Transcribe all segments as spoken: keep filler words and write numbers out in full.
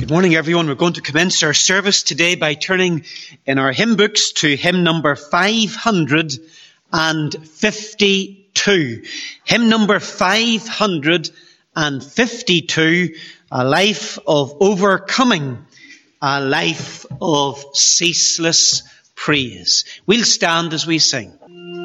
Good morning, everyone. We're going to commence our service today by turning in our hymn books to hymn number five hundred fifty-two. Hymn number five hundred fifty-two, a life of overcoming, a life of ceaseless praise. We'll stand as we sing.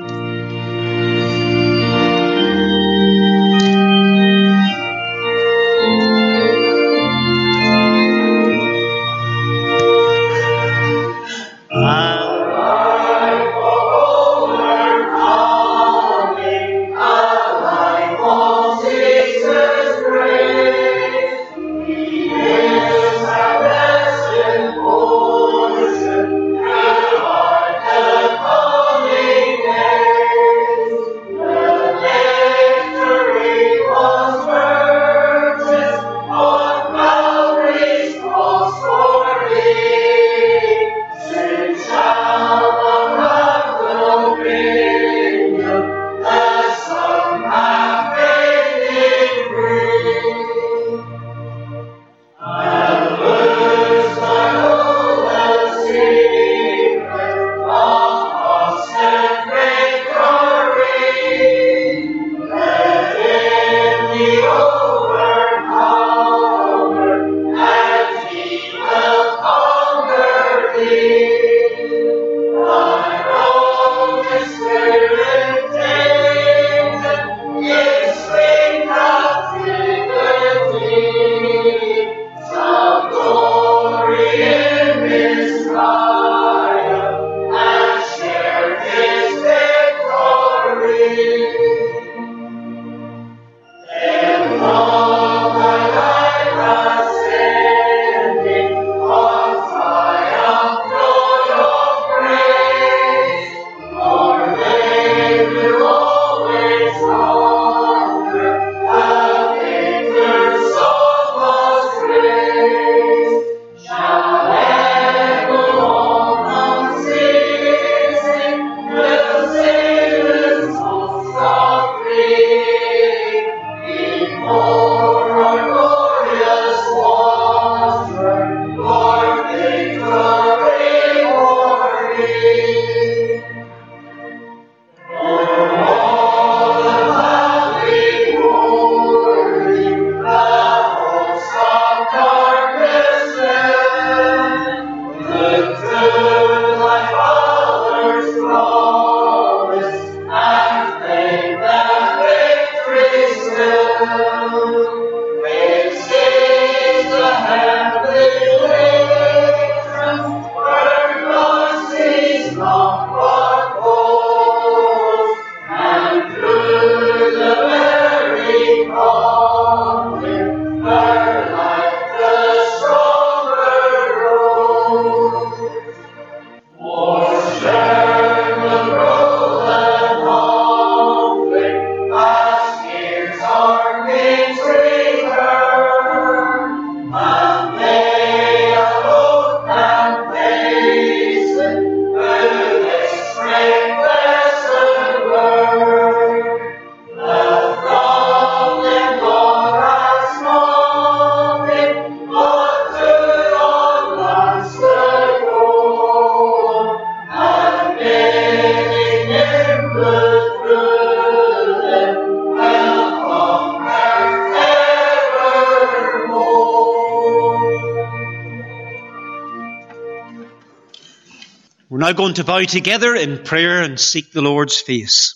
We're now going to bow together in prayer and seek the Lord's face.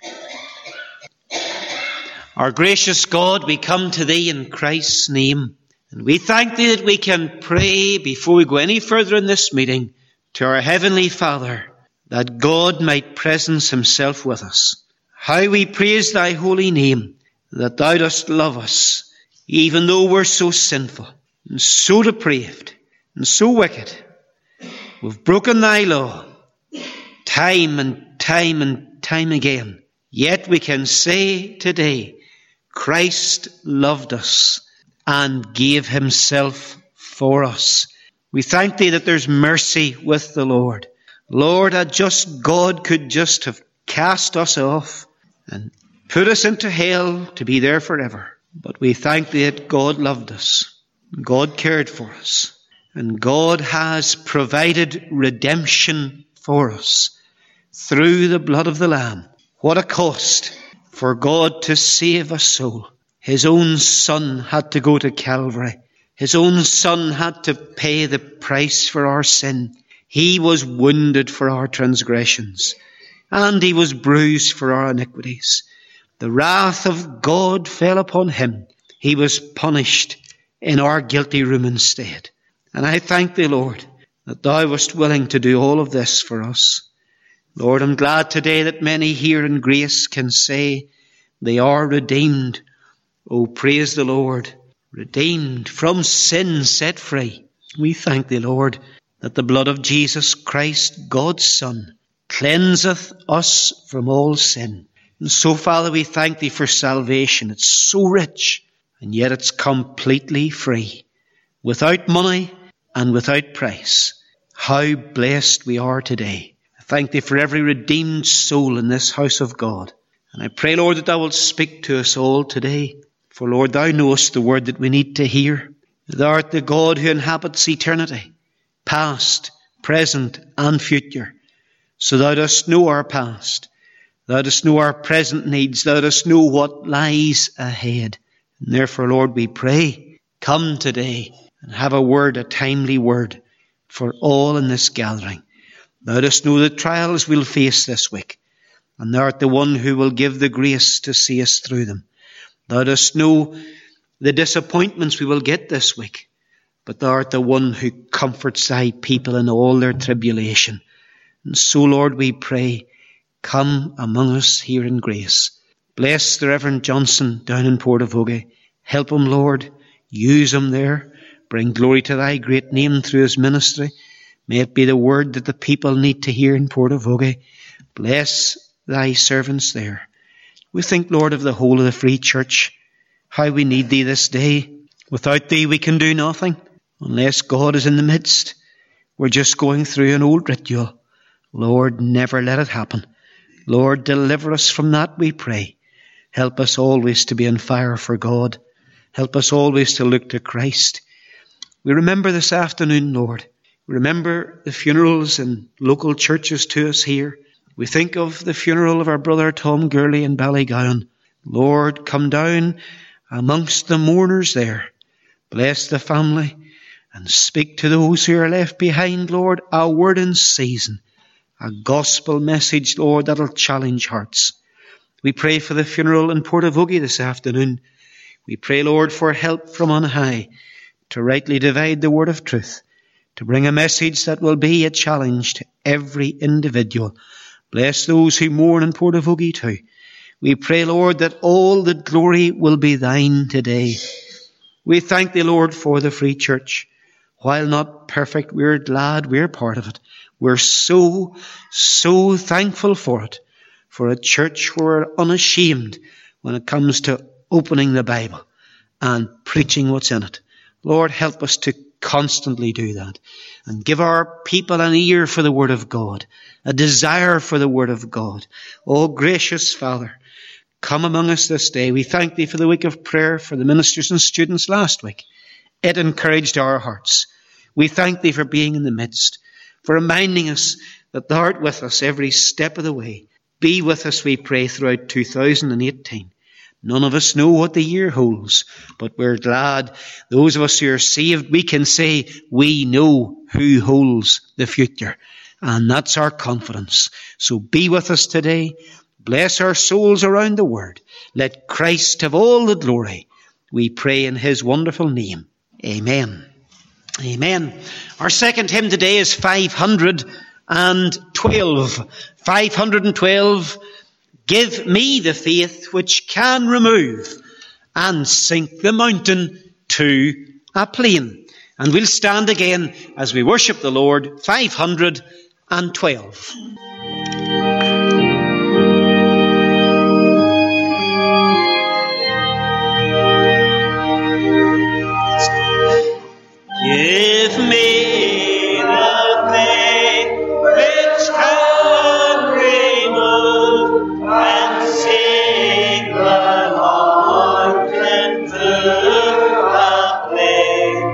Our gracious God, we come to Thee in Christ's name, and we thank Thee that we can pray before we go any further in this meeting to our Heavenly Father, that God might presence Himself with us. How we praise Thy holy name, that Thou dost love us, even though we're so sinful and so depraved and so wicked. We've broken Thy law time and time and time again. Yet we can say today, Christ loved us and gave Himself for us. We thank Thee that there's mercy with the Lord. Lord, a just God could just have cast us off and put us into hell to be there forever. But we thank Thee that God loved us. God cared for us. And God has provided redemption for us through the blood of the Lamb. What a cost for God to save a soul. His own Son had to go to Calvary. His own Son had to pay the price for our sin. He was wounded for our transgressions, and he was bruised for our iniquities. The wrath of God fell upon him. He was punished in our guilty room instead. And I thank thee, Lord, that thou wast willing to do all of this for us. Lord, I'm glad today that many here in grace can say they are redeemed. Oh, praise the Lord. Redeemed from sin, set free. We thank thee, Lord, that the blood of Jesus Christ, God's Son, cleanseth us from all sin. And so, Father, we thank thee for salvation. It's so rich, and yet it's completely free, without money and without price. How blessed we are today. I thank thee for every redeemed soul in this house of God. And I pray, Lord, that thou wilt speak to us all today. For, Lord, thou knowest the word that we need to hear. Thou art the God who inhabits eternity, past, present, and future. So thou dost know our past. Thou dost know our present needs. Thou dost know what lies ahead. And therefore, Lord, we pray, come today and have a word, a timely word for all in this gathering. Thou dost know the trials we'll face this week, and thou art the one who will give the grace to see us through them. Thou dost know the disappointments we will get this week, but thou art the one who comforts thy people in all their tribulation. And so, Lord, we pray, come among us here in grace. Bless the Reverend Johnson down in Portavogie. Help him, Lord. Use him there. Bring glory to thy great name through his ministry. May it be the word that the people need to hear in Portavogie. Bless thy servants there. We think, Lord, of the whole of the Free Church, how we need thee this day. Without thee we can do nothing. Unless God is in the midst, we're just going through an old ritual. Lord, never let it happen. Lord, deliver us from that, we pray. Help us always to be on fire for God. Help us always to look to Christ. We remember this afternoon, Lord. We remember the funerals in local churches to us here. We think of the funeral of our brother Tom Gurley in Ballygowan. Lord, come down amongst the mourners there. Bless the family and speak to those who are left behind, Lord, a word in season. A gospel message, Lord, that'll challenge hearts. We pray for the funeral in Portavogie this afternoon. We pray, Lord, for help from on high to rightly divide the word of truth, to bring a message that will be a challenge to every individual. Bless those who mourn in Portavogie too. We pray, Lord, that all the glory will be thine today. We thank thee, Lord, for the Free Church. While not perfect, we're glad we're part of it. We're so, so thankful for it, for a church where we're unashamed when it comes to opening the Bible and preaching what's in it. Lord, help us to constantly do that and give our people an ear for the Word of God, a desire for the Word of God. Oh, gracious Father, come among us this day. We thank thee for the week of prayer for the ministers and students last week. It encouraged our hearts. We thank thee for being in the midst, for reminding us that thou art with us every step of the way. Be with us, we pray, throughout two thousand eighteen. None of us know what the year holds, but we're glad, those of us who are saved, we can say we know who holds the future. And that's our confidence. So be with us today. Bless our souls around the word. Let Christ have all the glory. We pray in his wonderful name. Amen. Amen. Our second hymn today is five hundred twelve. five hundred twelve. Give me the faith which can remove and sink the mountain to a plain. And we'll stand again as we worship the Lord. five hundred twelve. Give me the faith which can remove and sink the mountain to a plain.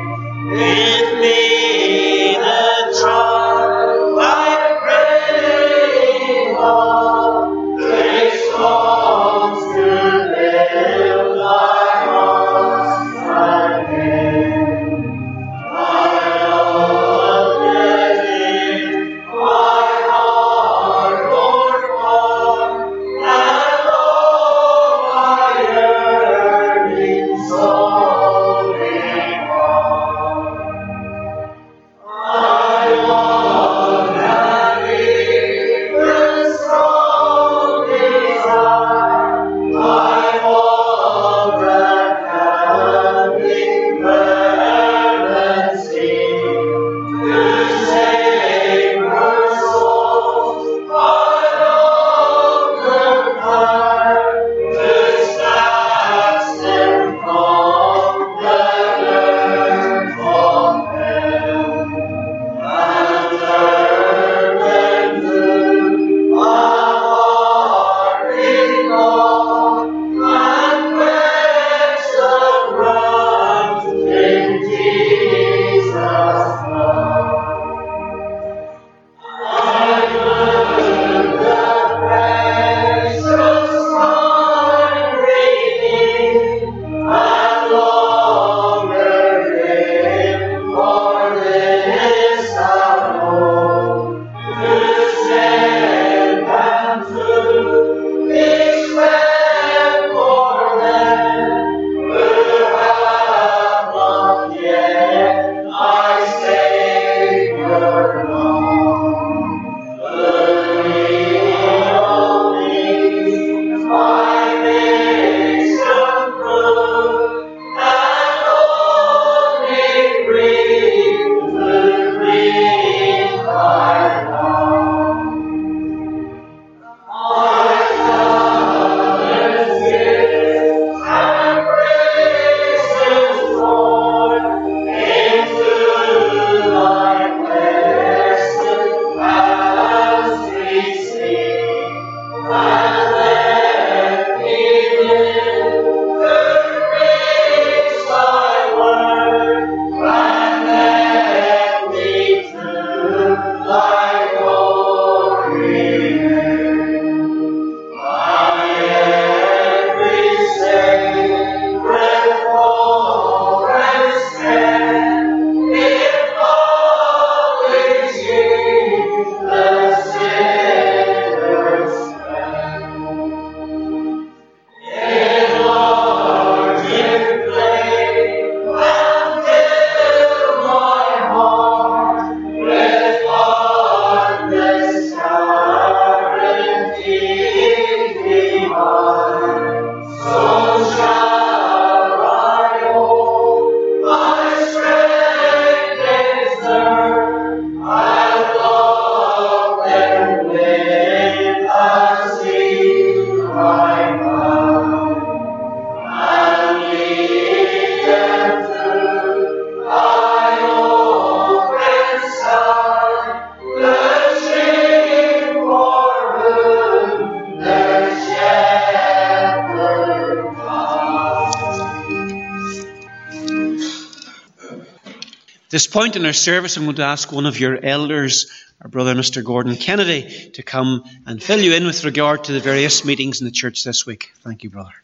At this point in our service, I'm going to ask one of your elders, our brother Mister Gordon Kennedy, to come and fill you in with regard to the various meetings in the church this week. Thank you, brother.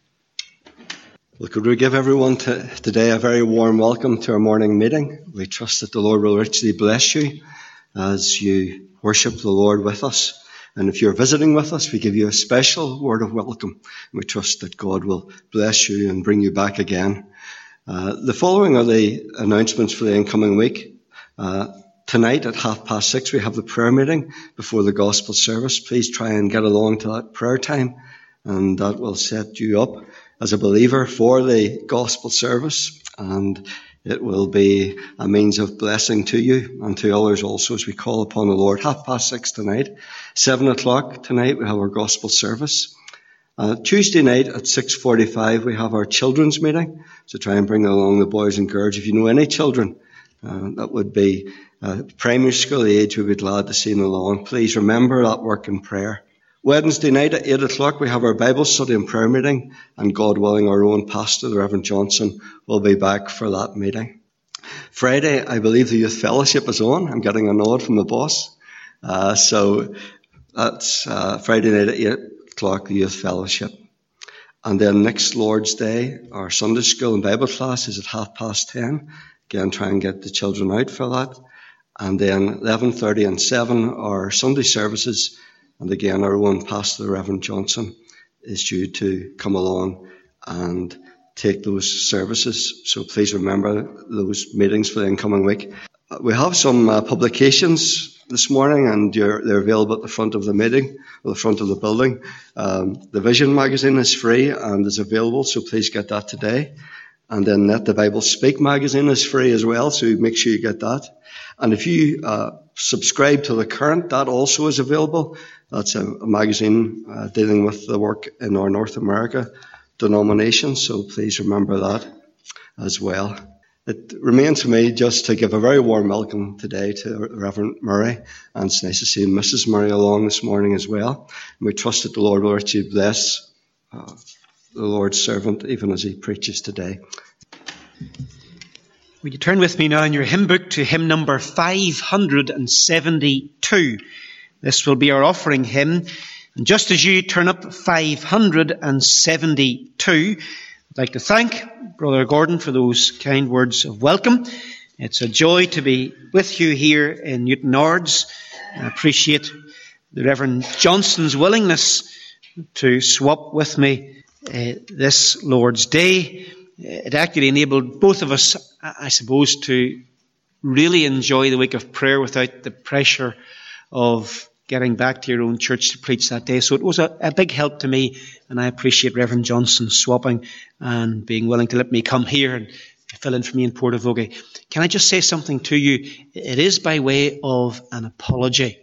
Well, could we give everyone to, today a very warm welcome to our morning meeting. We trust that the Lord will richly bless you as you worship the Lord with us. And if you're visiting with us, we give you a special word of welcome. We trust that God will bless you and bring you back again. Uh, the following are the announcements for the incoming week. Uh, tonight at half past six, we have the prayer meeting before the gospel service. Please try and get along to that prayer time, and that will set you up as a believer for the gospel service, and it will be a means of blessing to you and to others also as we call upon the Lord. Half past six tonight. Seven o'clock tonight, we have our gospel service. Uh, Tuesday night at six forty-five, we have our children's meeting. So try and bring along the boys and girls. If you know any children uh, that would be uh, primary school age, we'd be glad to see them along. Please remember that work in prayer. Wednesday night at eight o'clock, we have our Bible study and prayer meeting. And God willing, our own pastor, the Reverend Johnson, will be back for that meeting. Friday, I believe the Youth Fellowship is on. I'm getting a nod from the boss. Uh, so that's uh, Friday night at eight o'clock, the Youth Fellowship. And then next Lord's Day, our Sunday school and Bible class is at half past ten. Again, try and get the children out for that. And then eleven thirty and seven are Sunday services. And again, our own pastor, the Reverend Johnson, is due to come along and take those services. So please remember those meetings for the incoming week. We have some uh, publications this morning, and you're, they're available at the front of the meeting, or the front of the building. Um, the Vision magazine is free and is available, so please get that today. And then Let the Bible Speak magazine is free as well, so make sure you get that. And if you uh, subscribe to The Current, that also is available. That's a, a magazine uh, dealing with the work in our North America denomination, so please remember that as well. It remains for me just to give a very warm welcome today to Reverend Murray, and it's nice to see Missus Murray along this morning as well. And we trust that the Lord will richly bless uh, the Lord's servant even as he preaches today. Will you turn with me now in your hymn book to hymn number five hundred seventy-two. This will be our offering hymn. And just as you turn up five hundred seventy-two, I'd like to thank Brother Gordon for those kind words of welcome. It's a joy to be with you here in Newton Ards. I appreciate the Reverend Johnson's willingness to swap with me uh, this Lord's Day. It actually enabled both of us, I suppose, to really enjoy the week of prayer without the pressure of getting back to your own church to preach that day. So it was a, a big help to me, and I appreciate Reverend Johnson swapping and being willing to let me come here and fill in for me in Portavogie. Can I just say something to you? It is by way of an apology.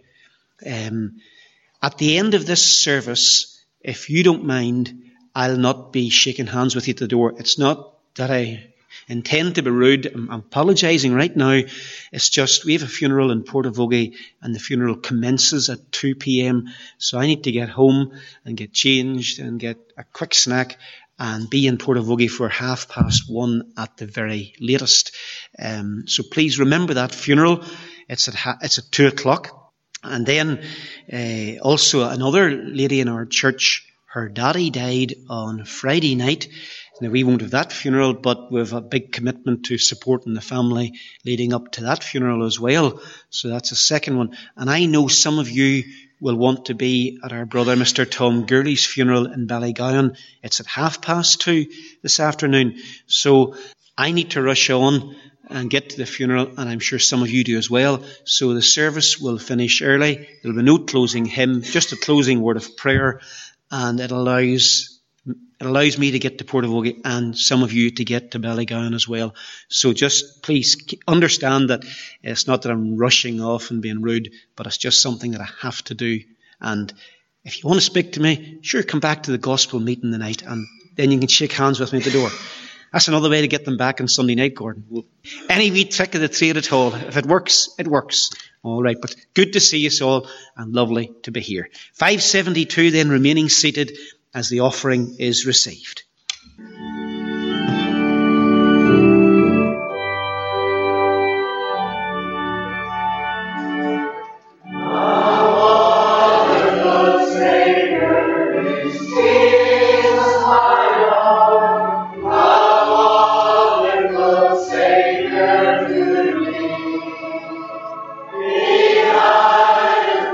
Um, at the end of this service, if you don't mind, I'll not be shaking hands with you at the door. It's not that I intend to be rude. I'm apologising right now. It's just we have a funeral in Portavogie, and the funeral commences at two p.m. So I need to get home and get changed and get a quick snack and be in Portavogie for half past one at the very latest. Um, so please remember that funeral. It's at ha- it's at two o'clock. And then uh, also another lady in our church, her daddy died on Friday night. Now, we won't have that funeral, but we have a big commitment to supporting the family leading up to that funeral as well. So that's a second one. And I know some of you will want to be at our brother, Mister Tom Gurley's funeral in Ballygowan. It's at half past two this afternoon. So I need to rush on and get to the funeral, and I'm sure some of you do as well. So the service will finish early. There will be no closing hymn, just a closing word of prayer, and it allows It allows me to get to Portavogie and some of you to get to Ballygowan as well. So just please understand that it's not that I'm rushing off and being rude, but it's just something that I have to do. And if you want to speak to me, sure, come back to the gospel meeting tonight, and then you can shake hands with me at the door. That's another way to get them back on Sunday night, Gordon. Well, any wee trick of the trade at all. If it works, it works. All right, but good to see you all, and lovely to be here. five seventy-two then, remaining seated as the offering is received.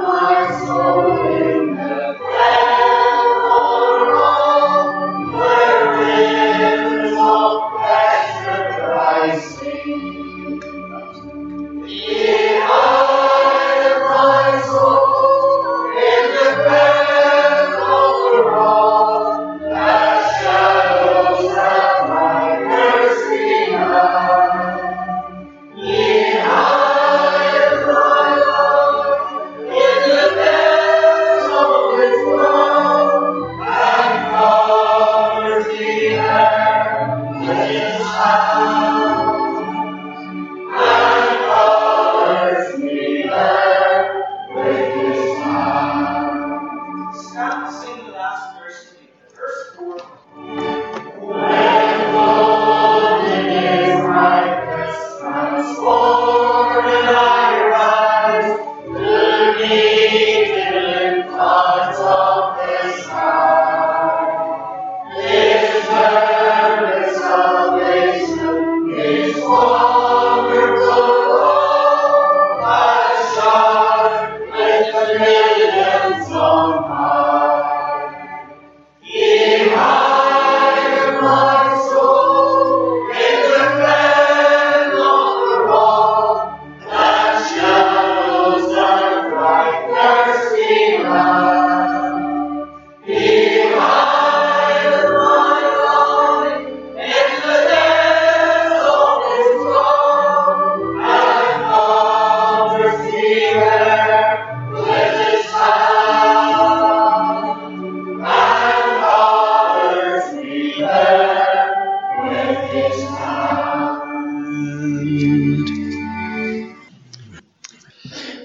Where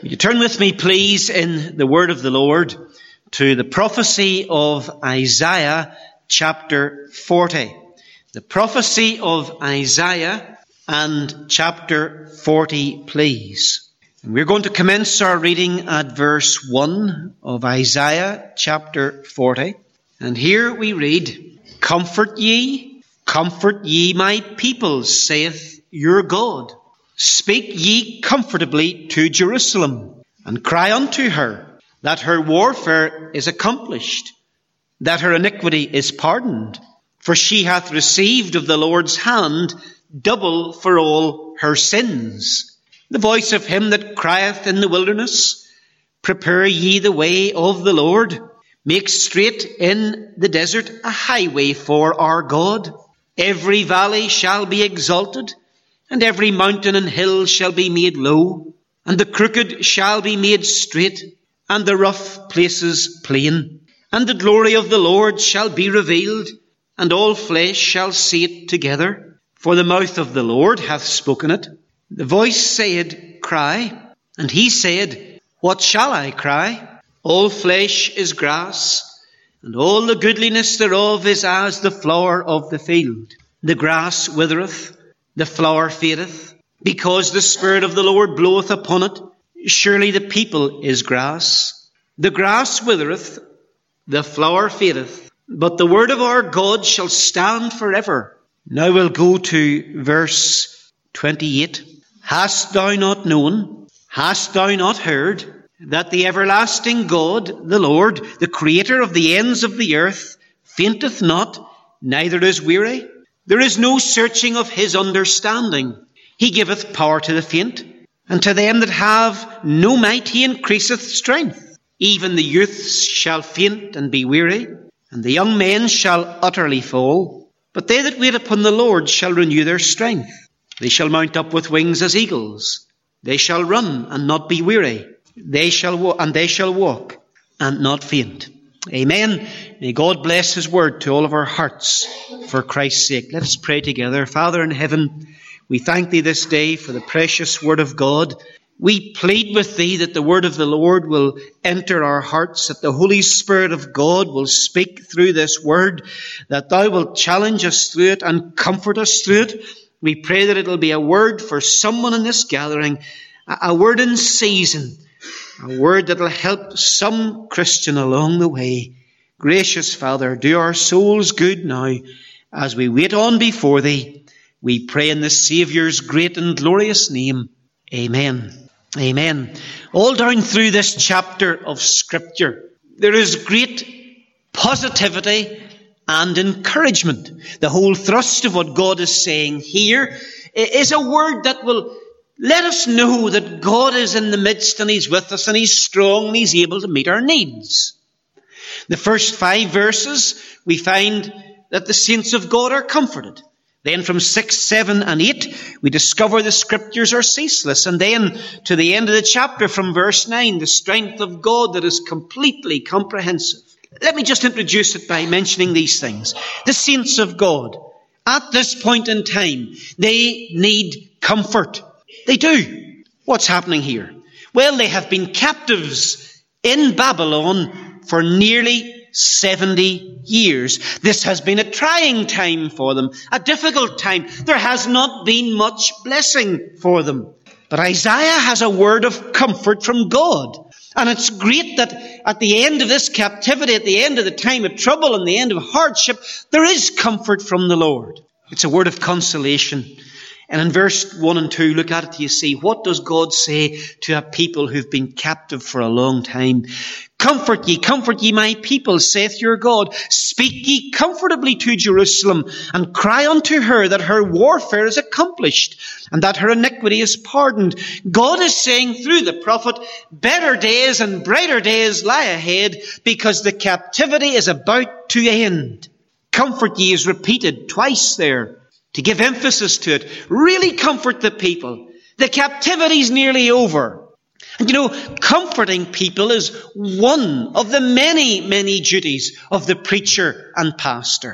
Will you turn with me, please, in the word of the Lord to the prophecy of Isaiah chapter forty. The prophecy of Isaiah and chapter forty, please. And we're going to commence our reading at verse one of Isaiah chapter forty. And here we read, "Comfort ye, comfort ye my people, saith your God. Speak ye comfortably to Jerusalem, and cry unto her, that her warfare is accomplished, that her iniquity is pardoned. For she hath received of the Lord's hand double for all her sins. The voice of him that crieth in the wilderness, prepare ye the way of the Lord. Make straight in the desert a highway for our God. Every valley shall be exalted, and every mountain and hill shall be made low, and the crooked shall be made straight, and the rough places plain. And the glory of the Lord shall be revealed, and all flesh shall see it together. For the mouth of the Lord hath spoken it. The voice said, Cry. And he said, What shall I cry? All flesh is grass, and all the goodliness thereof is as the flower of the field. The grass withereth, the flower fadeth, because the Spirit of the Lord bloweth upon it. Surely the people is grass. The grass withereth, the flower fadeth, but the word of our God shall stand forever." Now we'll go to verse twenty-eight. "Hast thou not known, hast thou not heard, that the everlasting God, the Lord, the Creator of the ends of the earth, fainteth not, neither is weary? There is no searching of his understanding. He giveth power to the faint, and to them that have no might he increaseth strength. Even the youths shall faint and be weary, and the young men shall utterly fall. But they that wait upon the Lord shall renew their strength. They shall mount up with wings as eagles. They shall run and not be weary. They shall wa- and they shall walk and not faint." Amen. May God bless his word to all of our hearts for Christ's sake. Let us pray together. Father in heaven, we thank thee this day for the precious word of God. We plead with thee that the word of the Lord will enter our hearts, that the Holy Spirit of God will speak through this word, that thou wilt challenge us through it and comfort us through it. We pray that it will be a word for someone in this gathering, a word in season, a word that will help some Christian along the way. Gracious Father, do our souls good now as we wait on before thee. We pray in the Saviour's great and glorious name. Amen. Amen. All down through this chapter of Scripture, there is great positivity and encouragement. The whole thrust of what God is saying here is a word that will let us know that God is in the midst and he's with us and he's strong and he's able to meet our needs. The first five verses, we find that the saints of God are comforted. Then from six, seven, and eight, we discover the Scriptures are ceaseless. And then to the end of the chapter from verse nine, the strength of God that is completely comprehensive. Let me just introduce it by mentioning these things. The saints of God, at this point in time, they need comfort. They do. What's happening here? Well, they have been captives in Babylon for nearly seventy years. This has been a trying time for them, a difficult time. There has not been much blessing for them. But Isaiah has a word of comfort from God. And it's great that at the end of this captivity, at the end of the time of trouble and the end of hardship, there is comfort from the Lord. It's a word of consolation. And in verse one and two, look at it, you see, what does God say to a people who've been captive for a long time? "Comfort ye, comfort ye my people, saith your God. Speak ye comfortably to Jerusalem, and cry unto her that her warfare is accomplished, and that her iniquity is pardoned." God is saying through the prophet, better days and brighter days lie ahead, because the captivity is about to end. Comfort ye is repeated twice there, to give emphasis to it. Really comfort the people. The captivity's nearly over. And you know, comforting people is one of the many, many duties of the preacher and pastor.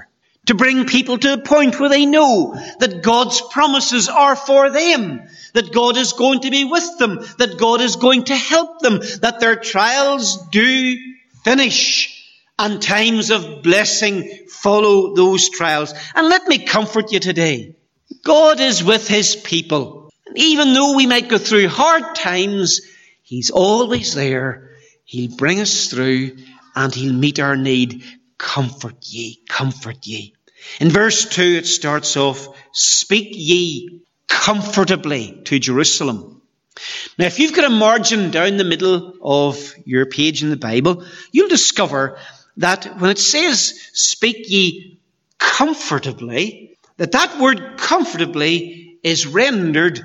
to bring people to a point where they know that God's promises are for them, that God is going to be with them, that God is going to help them, that their trials do finish, and times of blessing follow those trials. And let me comfort you today. God is with his people. And even though we might go through hard times, he's always there. He'll bring us through and he'll meet our need. Comfort ye, comfort ye. In verse two it starts off, speak ye comfortably to Jerusalem. Now if you've got a margin down the middle of your page in the Bible, you'll discover that when it says speak ye comfortably, that that word comfortably is rendered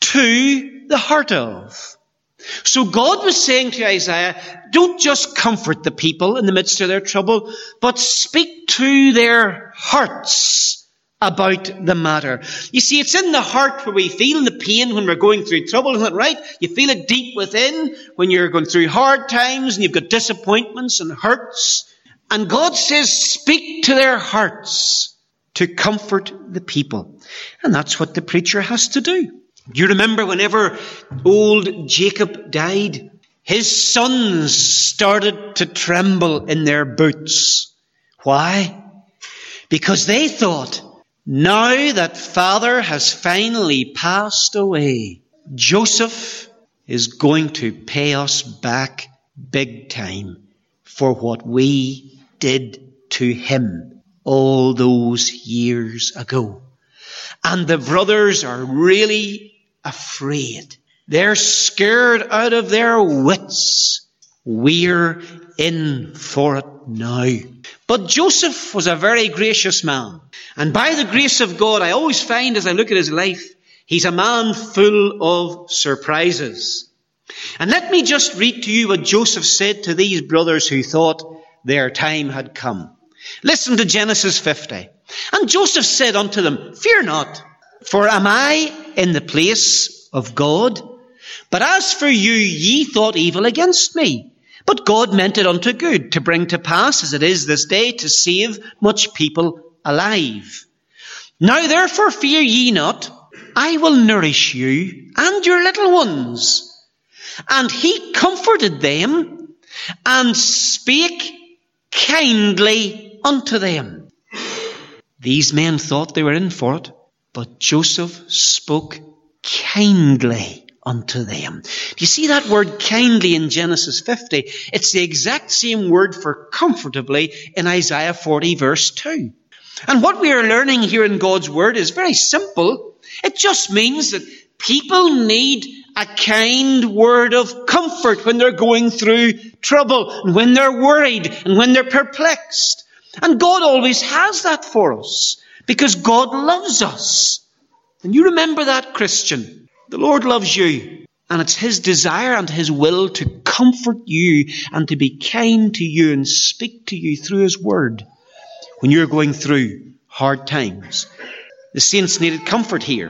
to the heart of. So God was saying to Isaiah, don't just comfort the people in the midst of their trouble, but speak to their hearts about the matter. You see, it's in the heart where we feel the pain when we're going through trouble, isn't it right? You feel it deep within when you're going through hard times and you've got disappointments and hurts. And God says, speak to their hearts to comfort the people. And that's what the preacher has to do. Do you remember whenever old Jacob died, his sons started to tremble in their boots. Why? Because they thought, now that father has finally passed away, Joseph is going to pay us back big time for what we did to him all those years ago. And the brothers are really afraid. They're scared out of their wits. We're in for it now. But Joseph was a very gracious man. And by the grace of God, I always find as I look at his life, he's a man full of surprises. And let me just read to you what Joseph said to these brothers who thought their time had come. Listen to Genesis fifty. And Joseph said unto them, fear not, for am I in the place of God? But as for you, ye thought evil against me. But God meant it unto good, to bring to pass, as it is this day, to save much people alive. Now therefore fear ye not, I will nourish you and your little ones. And he comforted them and spake kindly unto them. These men thought they were in for it, but Joseph spoke kindly unto them. Do you see that word kindly in Genesis fifty? It's the exact same word for comfortably in Isaiah forty verse two. And what we are learning here in God's word is very simple. It just means that people need a kind word of comfort when they're going through trouble and when they're worried and when they're perplexed. And God always has that for us because God loves us. And you remember that, Christian. The Lord loves you. And it's his desire and his will to comfort you and to be kind to you and speak to you through his word when you're going through hard times. The saints needed comfort here.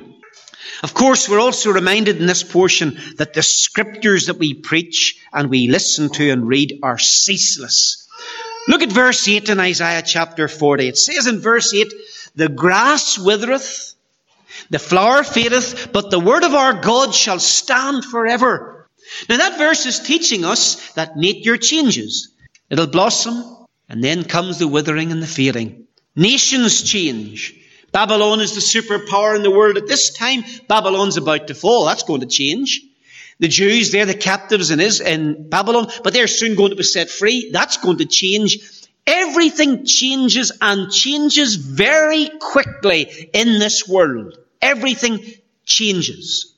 Of course, we're also reminded in this portion that the scriptures that we preach and we listen to and read are ceaseless. Look at verse eight in Isaiah chapter forty. It says in verse eight, the grass withereth, the flower fadeth, but the word of our God shall stand forever. Now that verse is teaching us that nature changes. It'll blossom, and then comes the withering and the fading. Nations change. Babylon is the superpower in the world at this time. Babylon's about to fall. That's going to change. The Jews, they're the captives in, Is- in Babylon, but they're soon going to be set free. That's going to change. Everything changes and changes very quickly in this world. Everything changes.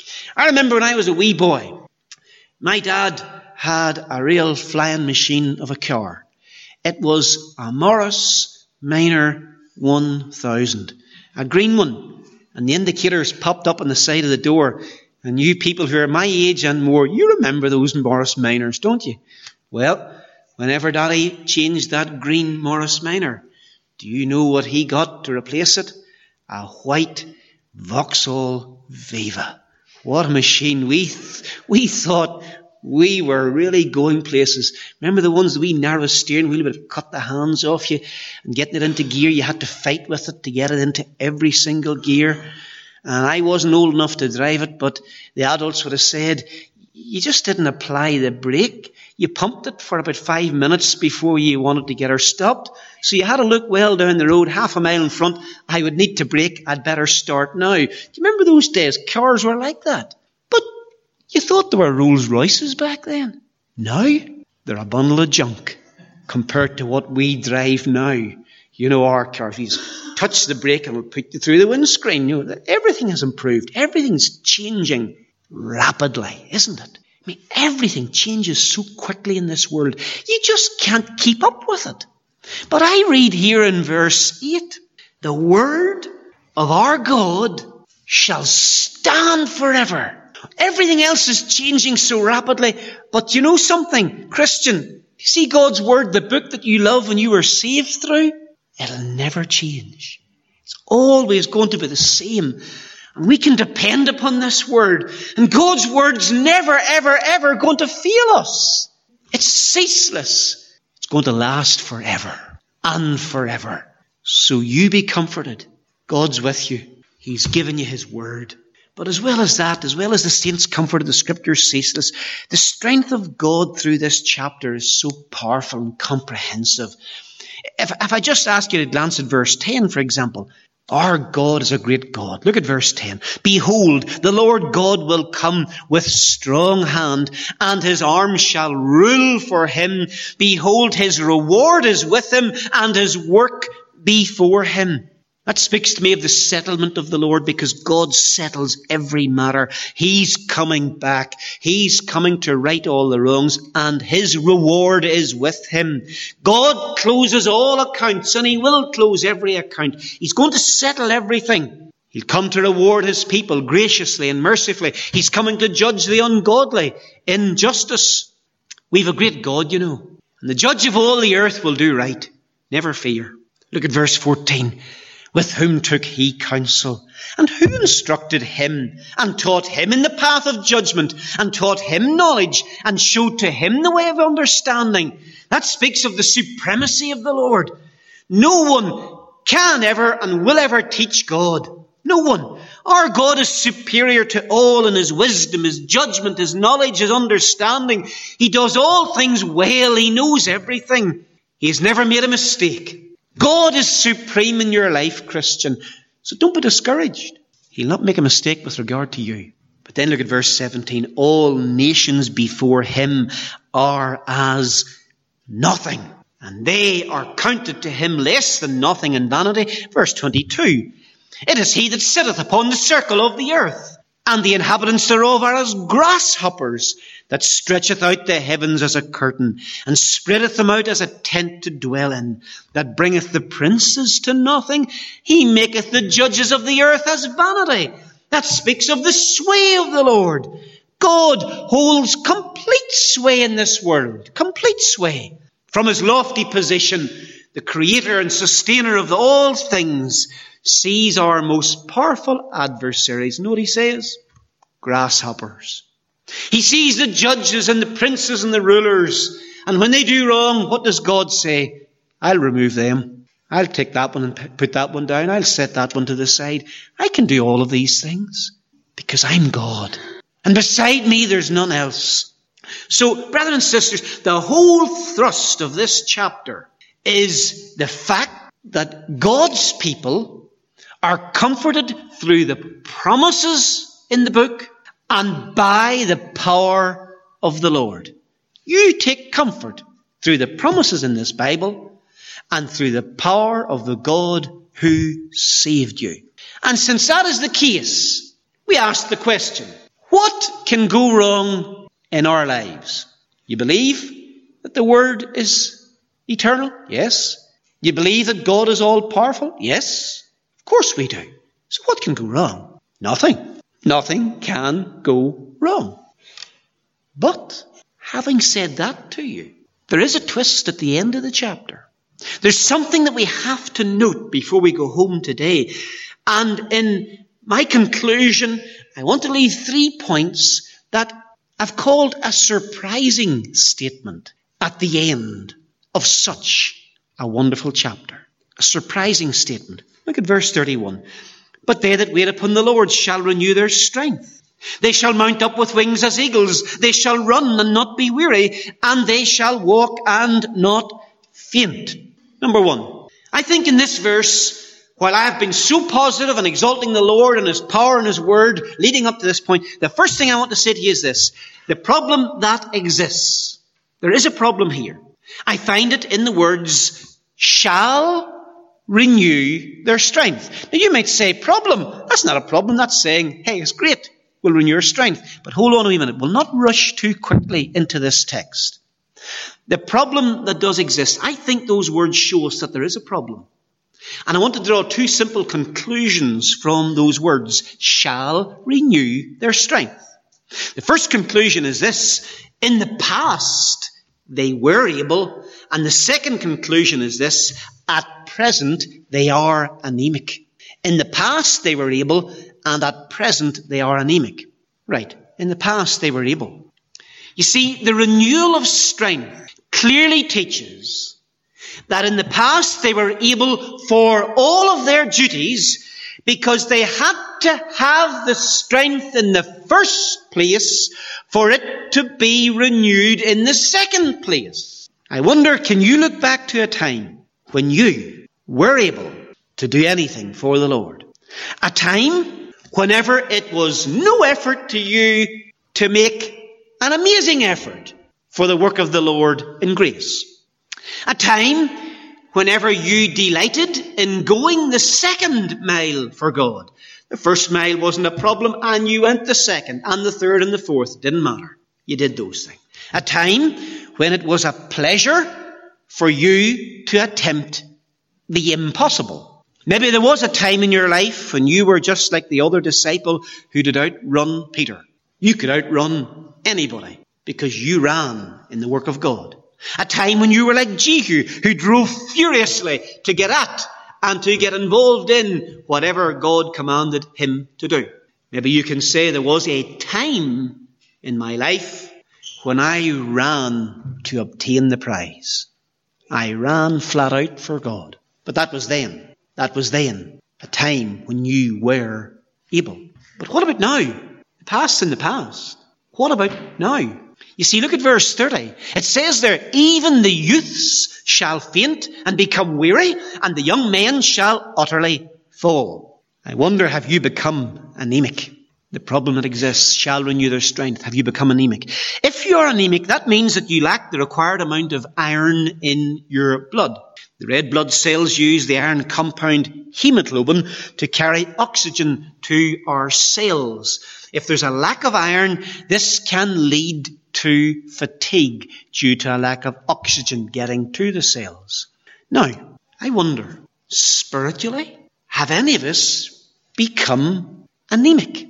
I remember when I was a wee boy, my dad had a real flying machine of a car. It was a Morris Minor one thousand, a green one, and the indicators popped up on the side of the door. And you people who are my age and more, you remember those Morris Minors, don't you? Well, whenever Daddy changed that green Morris Minor, do you know what he got to replace it? A white Vauxhall Viva. What a machine. We th- we thought we were really going places. Remember the ones, the wee narrow steering wheel would cut the hands off you, and getting it into gear, you had to fight with it to get it into every single gear. And I wasn't old enough to drive it, but the adults would have said, you just didn't apply the brake. You pumped it for about five minutes before you wanted to get her stopped. So you had to look well down the road, half a mile in front. I would need to brake. I'd better start now. Do you remember those days? Cars were like that. But you thought there were Rolls Royces back then. Now, they're a bundle of junk compared to what we drive now. You know, our car, if you touch the brake, it'll put you through the windscreen. You know, everything has improved. Everything's changing rapidly, isn't it? I mean, everything changes so quickly in this world. You just can't keep up with it. But I read here in verse eight, the word of our God shall stand forever. Everything else is changing so rapidly. But you know something, Christian? You see God's word, the book that you love and you were saved through? It'll never change. It's always going to be the same. And we can depend upon this word. And God's word's never, ever, ever going to fail us. It's ceaseless. It's going to last forever and forever. So you be comforted. God's with you. He's given you his word. But as well as that, as well as the saints' comfort of the scriptures ceaseless, the strength of God through this chapter is so powerful and comprehensive. If, if I just ask you to glance at verse ten, for example, our God is a great God. Look at verse ten. Behold, the Lord God will come with strong hand, and his arm shall rule for him. Behold, his reward is with him, and his work before him. That speaks to me of the settlement of the Lord, because God settles every matter. He's coming back. He's coming to right all the wrongs, and his reward is with him. God closes all accounts, and he will close every account. He's going to settle everything. He'll come to reward his people graciously and mercifully. He's coming to judge the ungodly in justice. We've a great God, you know, and the judge of all the earth will do right. Never fear. Look at verse fourteen. With whom took he counsel? And who instructed him and taught him in the path of judgment and taught him knowledge and showed to him the way of understanding? That speaks of the supremacy of the Lord. No one can ever and will ever teach God. No one. Our God is superior to all in his wisdom, his judgment, his knowledge, his understanding. He does all things well. He knows everything. He has never made a mistake. God is supreme in your life, Christian. So don't be discouraged. He'll not make a mistake with regard to you. But then look at verse seventeen. All nations before him are as nothing, and they are counted to him less than nothing in vanity. Verse twenty-two. It is he that sitteth upon the circle of the earth, and the inhabitants thereof are as grasshoppers, that stretcheth out the heavens as a curtain, and spreadeth them out as a tent to dwell in, that bringeth the princes to nothing. He maketh the judges of the earth as vanity. That speaks of the sway of the Lord. God holds complete sway in this world. Complete sway. From his lofty position, the creator and sustainer of all things sees our most powerful adversaries. Know what he says? Grasshoppers. He sees the judges and the princes and the rulers. And when they do wrong, what does God say? I'll remove them. I'll take that one and put that one down. I'll set that one to the side. I can do all of these things because I'm God. And beside me, there's none else. So, brothers and sisters, the whole thrust of this chapter is the fact that God's people are comforted through the promises in the book and by the power of the Lord. You take comfort through the promises in this Bible and through the power of the God who saved you. And since that is the case, we ask the question, what can go wrong in our lives? You believe that the Word is eternal? Yes. You believe that God is all-powerful? Yes. Of course we do. So what can go wrong? Nothing. Nothing can go wrong. But, having said that to you, there is a twist at the end of the chapter. There's something that we have to note before we go home today. And in my conclusion, I want to leave three points that I've called a surprising statement at the end of such a wonderful chapter. A surprising statement. Look at verse thirty-one. But they that wait upon the Lord shall renew their strength. They shall mount up with wings as eagles. They shall run and not be weary, and they shall walk and not faint. Number one, I think in this verse, while I have been so positive and exalting the Lord and His power and His word leading up to this point, the first thing I want to say to you is this. The problem that exists, there is a problem here. I find it in the words, shall renew their strength. Now you might say, problem? That's not a problem. That's saying, hey, it's great. We'll renew your strength. But hold on a wee minute. We'll not rush too quickly into this text. The problem that does exist, I think those words show us that there is a problem. And I want to draw two simple conclusions from those words. Shall renew their strength. The first conclusion is this. In the past, they were able. And the second conclusion is this. At present, they are anemic. In the past, they were able. And at present, they are anemic. Right. In the past, they were able. You see, the renewal of strength clearly teaches that in the past they were able for all of their duties because they had to have the strength in the first place for it to be renewed in the second place. I wonder, can you look back to a time when you were able to do anything for the Lord? A time whenever it was no effort to you to make an amazing effort for the work of the Lord in grace. A time whenever you delighted in going the second mile for God. The first mile wasn't a problem, and you went the second, and the third, and the fourth. It didn't matter. You did those things. A time when it was a pleasure for you to attempt the impossible. Maybe there was a time in your life when you were just like the other disciple who did outrun Peter. You could outrun anybody because you ran in the work of God. A time when you were like Jehu, who drove furiously to get at and to get involved in whatever God commanded him to do. Maybe you can say there was a time in my life when I ran to obtain the prize. I ran flat out for God. But that was then. That was then. A time when you were able. But what about now? The past's in the past. What about now? You see, look at verse thirty. It says there, even the youths shall faint and become weary, and the young men shall utterly fall. I wonder, have you become anemic? The problem that exists shall renew their strength. Have you become anemic? If you are anemic, that means that you lack the required amount of iron in your blood. The red blood cells use the iron compound hemoglobin to carry oxygen to our cells. If there's a lack of iron, this can lead to fatigue due to a lack of oxygen getting to the cells. Now, I wonder, spiritually, have any of us become anemic?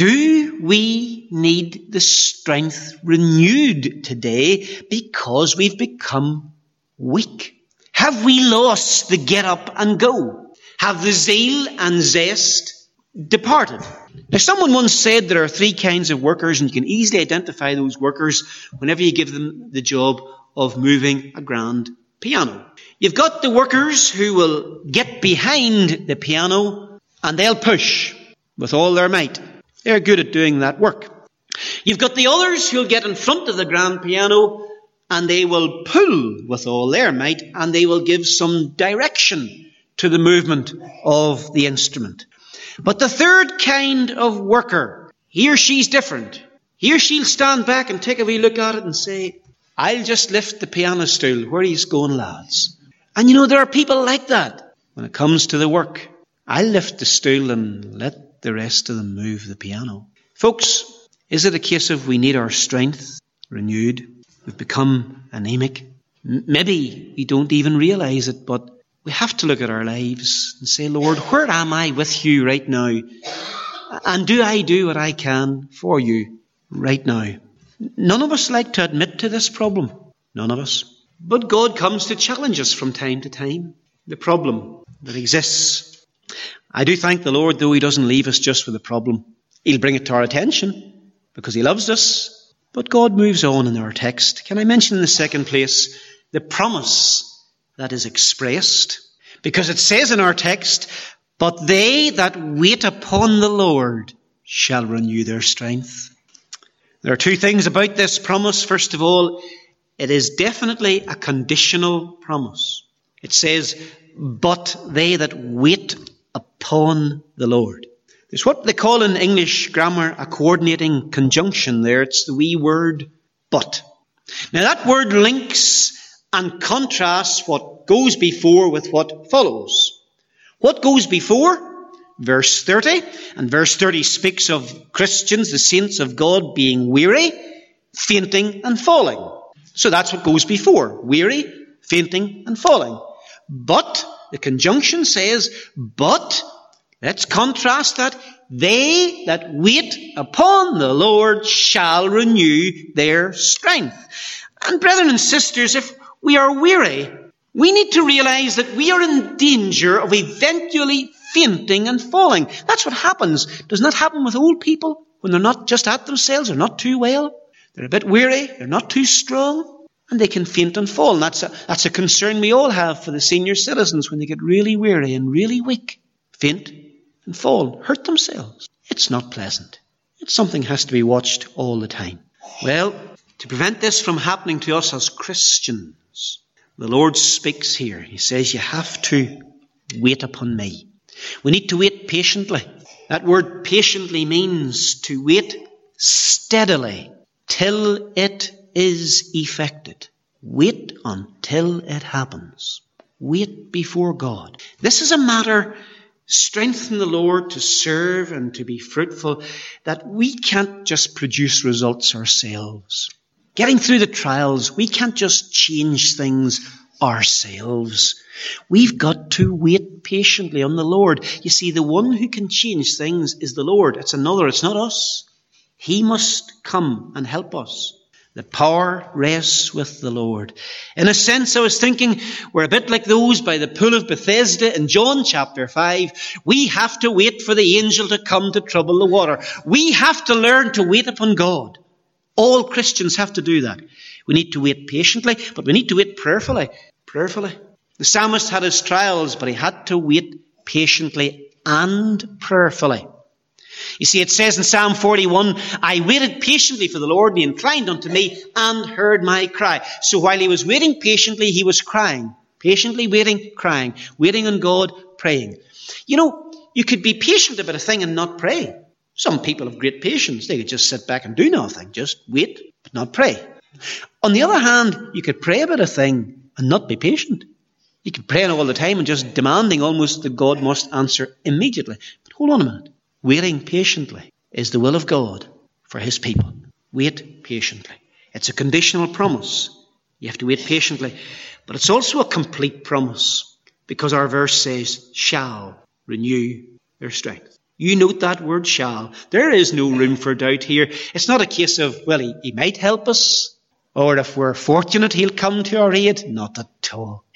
Do we need the strength renewed today because we've become weak? Have we lost the get up and go? Have the zeal and zest departed? Now, someone once said there are three kinds of workers, and you can easily identify those workers whenever you give them the job of moving a grand piano. You've got the workers who will get behind the piano and they'll push with all their might. They're good at doing that work. You've got the others who'll get in front of the grand piano and they will pull with all their might and they will give some direction to the movement of the instrument. But the third kind of worker, he or she's different. He or she'll stand back and take a wee look at it and say, I'll just lift the piano stool. Where are you going, lads? And you know, there are people like that when it comes to the work. I'll lift the stool and let the rest of them move the piano. Folks, is it a case of we need our strength renewed? We've become anemic. M- maybe we don't even realize it, but we have to look at our lives and say, Lord, where am I with you right now? And do I do what I can for you right now? None of us like to admit to this problem. None of us. But God comes to challenge us from time to time. The problem that exists. I do thank the Lord, though He doesn't leave us just with a problem. He'll bring it to our attention because He loves us. But God moves on in our text. Can I mention in the second place the promise that is expressed? Because it says in our text, but they that wait upon the Lord shall renew their strength. There are two things about this promise. First of all, it is definitely a conditional promise. It says, but they that wait upon the Lord. There's what they call in English grammar a coordinating conjunction there. It's the wee word but. Now that word links and contrasts what goes before with what follows. What goes before? Verse thirty. And verse thirty speaks of Christians, the saints of God, being weary, fainting and falling. So that's what goes before. Weary, fainting and falling. But, the conjunction says, but, let's contrast that, they that wait upon the Lord shall renew their strength. And brethren and sisters, if we are weary, we need to realize that we are in danger of eventually fainting and falling. That's what happens. Doesn't that happen with old people when they're not just at themselves, they're not too well, they're a bit weary, they're not too strong, and they can faint and fall. And that's a, that's a concern we all have for the senior citizens when they get really weary and really weak, faint and fall, hurt themselves. It's not pleasant. It's something that has to be watched all the time. Well, to prevent this from happening to us as Christians, the Lord speaks here. He says, you have to wait upon me. We need to wait patiently. That word patiently means to wait steadily till it is effected. Wait until it happens. Wait before God. This is a matter, strengthen the Lord to serve and to be fruitful, that we can't just produce results ourselves. Getting through the trials, we can't just change things ourselves. We've got to wait patiently on the Lord. You see, the one who can change things is the Lord. It's another, it's not us. He must come and help us. The power rests with the Lord. In a sense, I was thinking, we're a bit like those by the pool of Bethesda in John chapter five. We have to wait for the angel to come to trouble the water. We have to learn to wait upon God. All Christians have to do that. We need to wait patiently, but we need to wait prayerfully. Prayerfully. The psalmist had his trials, but he had to wait patiently and prayerfully. You see, it says in Psalm forty-one, I waited patiently for the Lord, and he inclined unto me and heard my cry. So while he was waiting patiently, he was crying. Patiently waiting, crying. Waiting on God, praying. You know, you could be patient about a thing and not pray. Some people have great patience. They could just sit back and do nothing. Just wait, but not pray. On the other hand, you could pray about a thing and not be patient. You could pray all the time and just demanding almost that God must answer immediately. But hold on a minute. Waiting patiently is the will of God for his people. Wait patiently. It's a conditional promise. You have to wait patiently. But it's also a complete promise because our verse says, shall renew their strength. You note that word shall. There is no room for doubt here. It's not a case of, well, he, he might help us, or if we're fortunate, he'll come to our aid. Not at all.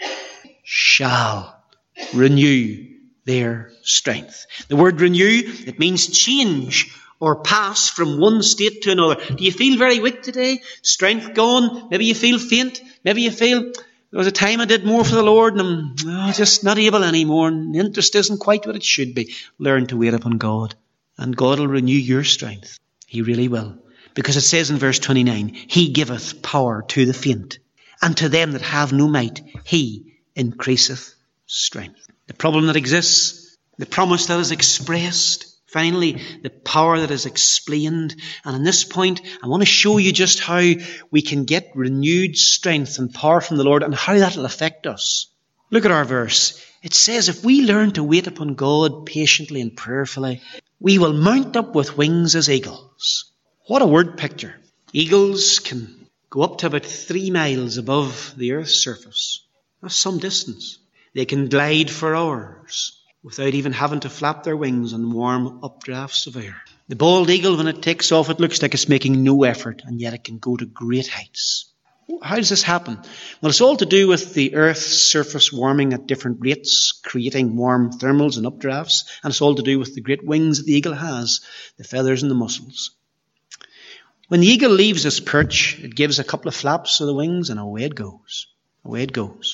Shall renew their strength. The word renew, it means change or pass from one state to another. Do you feel very weak today? Strength gone? Maybe you feel faint? Maybe you feel, there was a time I did more for the Lord and I'm oh, just not able anymore and the interest isn't quite what it should be. Learn to wait upon God and God will renew your strength. He really will. Because it says in verse twenty-nine, he giveth power to the faint, and to them that have no might, he increaseth strength. The problem that exists, the promise that is expressed, finally, the power that is explained. And on this point, I want to show you just how we can get renewed strength and power from the Lord and how that will affect us. Look at our verse. It says, if we learn to wait upon God patiently and prayerfully, we will mount up with wings as eagles. What a word picture. Eagles can go up to about three miles above the earth's surface. That's some distance. They can glide for hours without even having to flap their wings on warm updrafts of air. The bald eagle, when it takes off, it looks like it's making no effort, and yet it can go to great heights. How does this happen? Well, it's all to do with the Earth's surface warming at different rates, creating warm thermals and updrafts, and it's all to do with the great wings that the eagle has, the feathers and the muscles. When the eagle leaves its perch, it gives a couple of flaps of the wings and away it goes. Away it goes.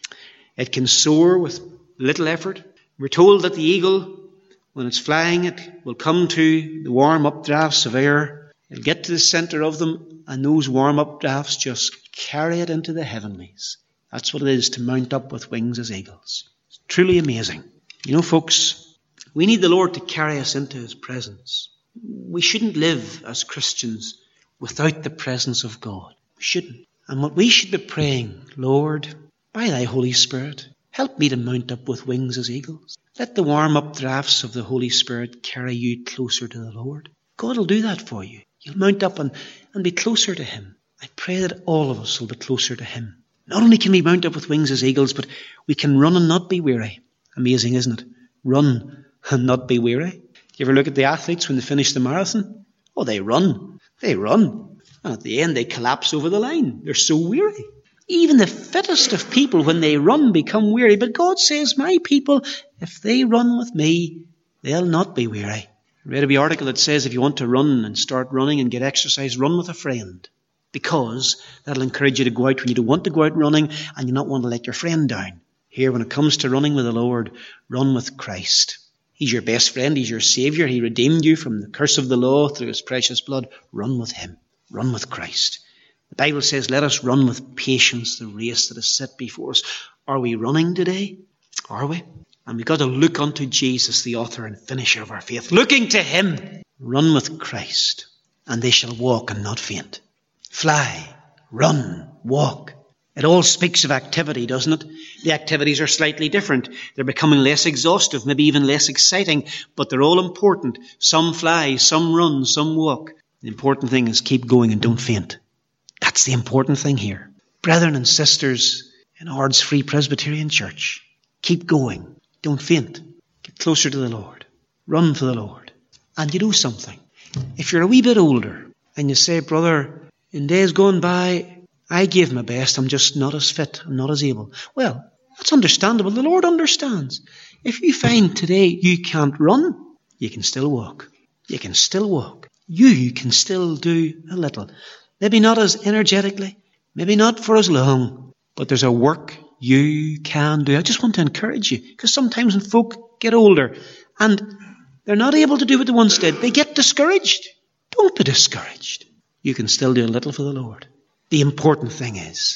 It can soar with little effort. We're told that the eagle, when it's flying, it will come to the warm updrafts of air. It'll get to the center of them, and those warm updrafts just carry it into the heavenlies. That's what it is to mount up with wings as eagles. It's truly amazing. You know, folks, we need the Lord to carry us into his presence. We shouldn't live as Christians without the presence of God. We shouldn't. And what we should be praying, Lord, by thy Holy Spirit, help me to mount up with wings as eagles. Let the warm up drafts of the Holy Spirit carry you closer to the Lord. God will do that for you. You'll mount up and, and be closer to him. I pray that all of us will be closer to him. Not only can we mount up with wings as eagles, but we can run and not be weary. Amazing, isn't it? Run and not be weary. You ever look at the athletes when they finish the marathon? Oh, they run. They run. And at the end, they collapse over the line. They're so weary. Even the fittest of people, when they run, become weary. But God says, my people, if they run with me, they'll not be weary. I read a wee article that says if you want to run and start running and get exercise, run with a friend. Because that'll encourage you to go out when you don't want to go out running and you not want to let your friend down. Here, when it comes to running with the Lord, run with Christ. He's your best friend. He's your Saviour. He redeemed you from the curse of the law through his precious blood. Run with him. Run with Christ. The Bible says, let us run with patience the race that is set before us. Are we running today? Are we? And we've got to look unto Jesus, the author and finisher of our faith. Looking to him. Run with Christ. And they shall walk and not faint. Fly, run, walk. It all speaks of activity, doesn't it? The activities are slightly different. They're becoming less exhaustive, maybe even less exciting, but they're all important. Some fly, some run, some walk. The important thing is keep going and don't faint. That's the important thing here. Brethren and sisters in Ard's Free Presbyterian Church, keep going. Don't faint. Get closer to the Lord. Run for the Lord. And you know something. If you're a wee bit older and you say, brother, in days gone by, I gave my best. I'm just not as fit. I'm not as able. Well, that's understandable. The Lord understands. If you find today you can't run, you can still walk. You can still walk. You can still do a little. Maybe not as energetically. Maybe not for as long. But there's a work you can do. I just want to encourage you. Because sometimes when folk get older and they're not able to do what they once did, they get discouraged. Don't be discouraged. You can still do a little for the Lord. The important thing is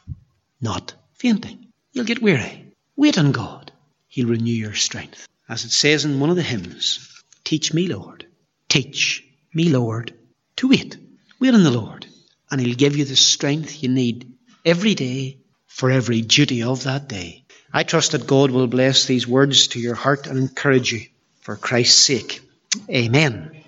not fainting. You'll get weary. Wait on God. He'll renew your strength. As it says in one of the hymns, teach me, Lord. Teach me, Lord, to wait. Wait on the Lord. And he'll give you the strength you need every day for every duty of that day. I trust that God will bless these words to your heart and encourage you for Christ's sake. Amen.